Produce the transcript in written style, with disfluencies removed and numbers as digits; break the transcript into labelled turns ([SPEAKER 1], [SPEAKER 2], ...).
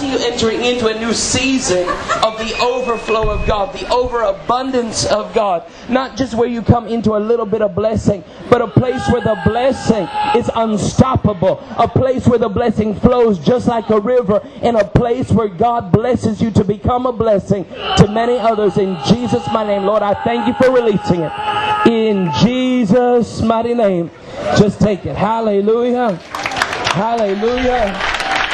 [SPEAKER 1] see you entering into a new season of the overflow of God, the overabundance of God. Not just where you come into a little bit of blessing, but a place where the blessing is unstoppable. A place where the blessing flows just like a river, and a place where God blesses you to become a blessing to many others. In Jesus' mighty name, Lord, I thank you for releasing it. In Jesus' mighty name. Just take it. Hallelujah. Hallelujah.